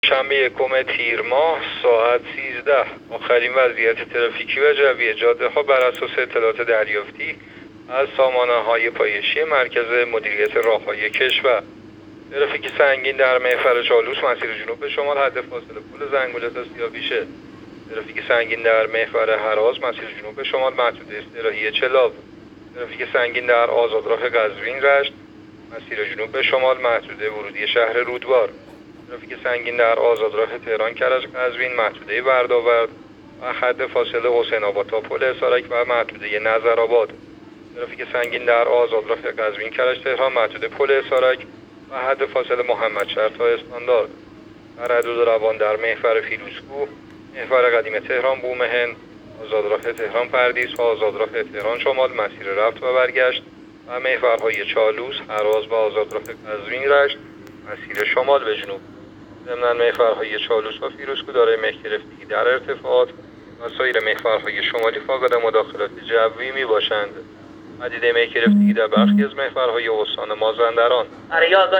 شنبه یکم تیر ماه ساعت 13 آخرین وضعیت ترافیکی و جوی جاده ها بر اساس اطلاعات دریافتی از سامانه های پایشی مرکز مدیریت راههای کشور. ترافیک سنگین در محور چالوس مسیر جنوب به شمال حد فاصله پل زنگوله تا سیاویشه. ترافیک سنگین در محور هراز مسیر جنوب به شمال محدوده استراحی چلاو. ترافیک سنگین در آزادراه قزوین رشت مسیر جنوب به شمال محدوده ورودی شهر رودبار. ترافیک سنگین در آزادراه تهران کرج قزوین محدوده وردآورد و حد فاصله حسین آباد تا پل اسارک و محدوده نظرآباد. ترافیک سنگین در آزادراه قزوین کرج تهران محدوده پل اسارک و حد فاصله محمدشهر تا استاندارد. تردد روان در محور فیروزکوه، محور قدیم تهران بومهن، آزادراه تهران پردیس و آزادراه تهران شمال مسیر رفت و برگشت و محورهای چالوس، هراز و آزادراه قزوین رشت مسیر شمال به جنوب. ضمن محورهای چالوس و فیروزکوه دارای مه گرفتگی در ارتفاعات و سایر محورهای شمالی فاقد مداخلات جوی می باشند. پدیده مه گرفتگی در برخی از محورهای استان مازندران.